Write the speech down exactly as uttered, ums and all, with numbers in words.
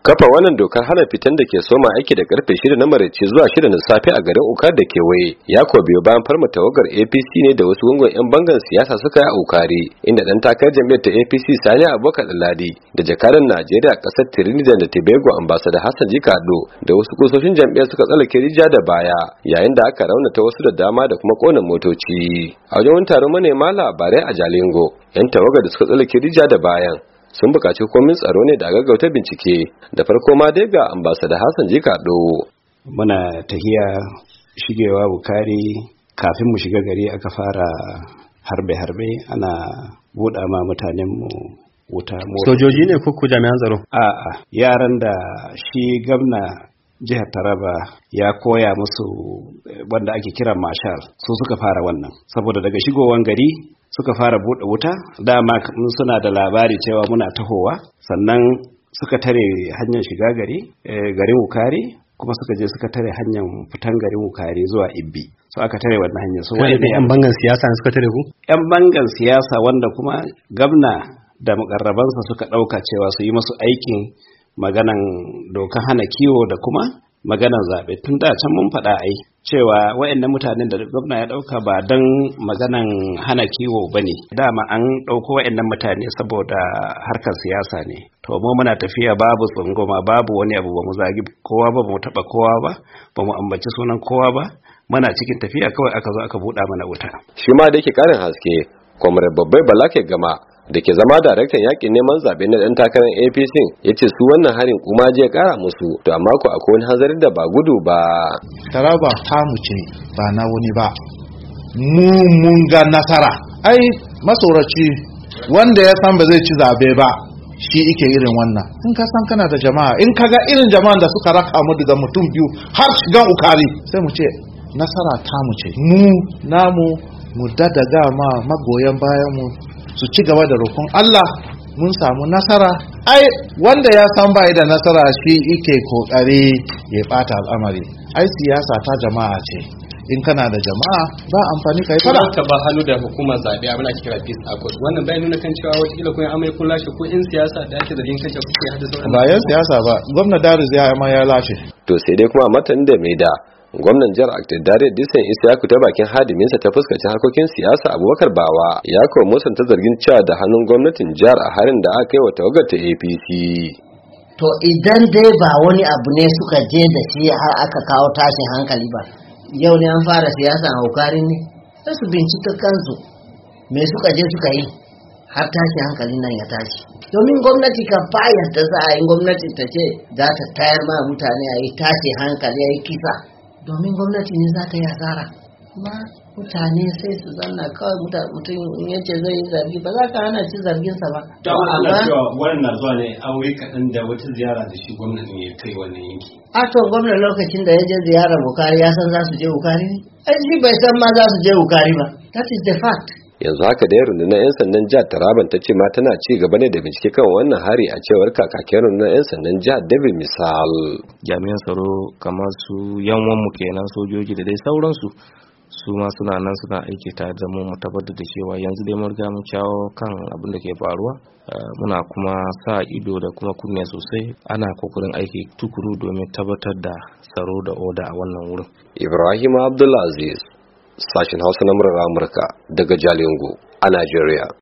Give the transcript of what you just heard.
Kafa wannan dokar hana fitan da ke soma aiki da karfe shida na maraice zuwa shida na safe a garin Ukari da kewaye ya ko biyo bayan farma tawagar A P C ne da wasu gungun yan bangan siyasa suka yi a Ukari, inda dan takarar jam'iyyar ta A P C Sani Abubakar Ladi da jakadan Najeriya a kasar Trinidad da Tobago Ambassador Hassan Jikado da wasu kusoshin jam'iyyar suka tsallake rija da baya, yayin da aka raunata wasu da dama da kuma kona motoci. A wajen wani taron manema labarai a Jalingo, yan tawagar da suka tsallake rija da bayan sun buƙaci komin tsaro ne da gaggauta bincike. Da farko ma dai ga ambassador Hassan Jikado. Muna tahiya shigewa Bukari, kafin mu shiga gari aka fara harbe-harbe, ana buɗa ma mutanen mu wuta. Sojoji ne ko ku jami'an tsaro? A'a, yaran da shi gwamna jihar Taraba ya koya musu wanda ake kira marshal, su suka fara wannan, saboda daga shigowan gari suka fara buɗe wuta. Dama suna da labari cewa muna tahowa, sannan suka tare hanyar shiga gari garin Wukari, kuma suka je suka tare hanyar fitan garin Wukari zuwa Ibbi. So aka tare wannan hanyar. So wai da yan bangan siyasa suka tare ku? Yan bangan siyasa wanda kuma gwamna da mukarrabansa suka ɗauka cewa su yi musu aikin maganan dokan hana kiwo da kuma maganan zaɓe. Tun da can mun faɗa ai cewa waɗannan mutanen da gwamna ya ɗauka ba don maganan hana kiwo ba ne, dama an ɗauko waɗannan mutane saboda harkar siyasa ne. To mu muna tafiya babu tsangoma, babu wani abu, ba mu zagi kowa ba, ba mu taɓa kowa ba, ba mu ambaci sunan kowa ba, muna cikin tafiya kawai aka zo aka buɗa mana wuta. Shi ma da yake ƙarin haske, Comrade Babbai Bala ke gama da ke zama daraktan yakin neman zaɓe na ɗan takarar A P C ya ce su wannan harin kuma je kara musu, to amma ko akwai wani hanzarin da ba gudu ba. Taraba tamu ce ba na wani ba, mu mun ga nasara. Ai masoraci wanda ya san ba zai ci zaɓe ba shi ike irin wannan. In ka san kana da jama'a, in ka ga irin jama'an da suka raka mu daga mutum biyu har shiga Ukari, sai mu ce nasara tamu ce. Mu namu mu dadaga ma magoyan bayan mu su ci gaba da roƙon Allah, mun samu nasara. Ai wanda ya san bai da nasara shi yake kokari ya bata al'amari. Ai siyasa ta jama'a ce, in kana da jama'a ba amfani kai fara ka ba hannu da hukumar zabe abin da ake kira peace accord. Wannan bai nuna kan cewa wata kila kun amai kun lashe ko in siyasa da ake zargin kace kuke hada sauran ba yan siyasa ba. Gwamnati Darius ya ma ya lashe. To sai dai kuma matan da mai da gwamnan jihar Aktidare Disan Isiyaku ta bakin hadiminsa ta fuskaci harkokin siyasa Abubakar Bawa ya kawo musanta zargin cewa da hannun gwamnatin jihar a harin da aka yi wa tawagar ta A P C. To idan dai ba wani abu ne suka je da shi har aka kawo tashin hankali ba, yau ne an fara siyasa a Ukari ne, sai su bincika kansu me suka je suka yi har tashin hankalin nan ya tashi. Domin gwamnati ka bayar da za a yi, gwamnati ta ce za ta tayar ma mutane a yi tashin hankali, a yi kisa, domin gwamnati ne za ta yi asara. Kuma mutane sai su zanna kawai mutum ya ce zai yi zargi, ba za ka hana ci zarginsa ba. Don ana cewa wannan zuwa ne aure kaɗan da wata ziyara da shi gwamnati ne ya kai wannan yanki. A to gwamnati lokacin da ya je ziyarar Bukari ya san za su je Bukari ne? Ai shi bai san ma za su je Bukari ba. That is the fact. Yanzu haka da rundunar 'yan sandan jihar Taraban ta ce ma tana ci gaba ne da bincike kan wannan hari, a cewar kakakin rundunar 'yan sandan jihar David Misal. Jami'an tsaro kamar su yanwan mu kenan, sojoji da dai sauransu, su ma suna nan suna aiki tare da mu mu tabbatar da cewa yanzu dai mun riga mun shawo kan abin da ke faruwa. Muna kuma sa ido da kuma kunne sosai, ana kokarin aiki tukuru domin tabbatar da tsaro da oda a wannan wurin. Ibrahim Abdulaziz, sashen Hausa na murar Amurka daga Jalingo a Najeriya.